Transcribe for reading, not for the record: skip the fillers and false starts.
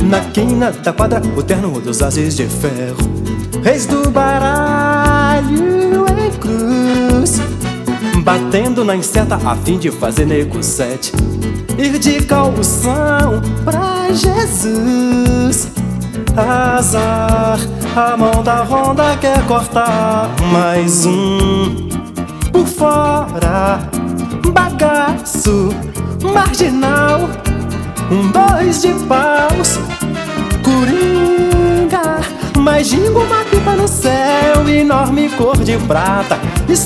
Na quina da quadra, o terno dos ases de ferro, reis do baralho em cruz, batendo na enceta a fim de fazer nego sete, ir de calção pra Jesus. Azar, a mão da ronda quer cortar mais um por fora, bagaço, marginal, 2 de paus, coringa, mas jingo uma pipa no céu, enorme cor de prata.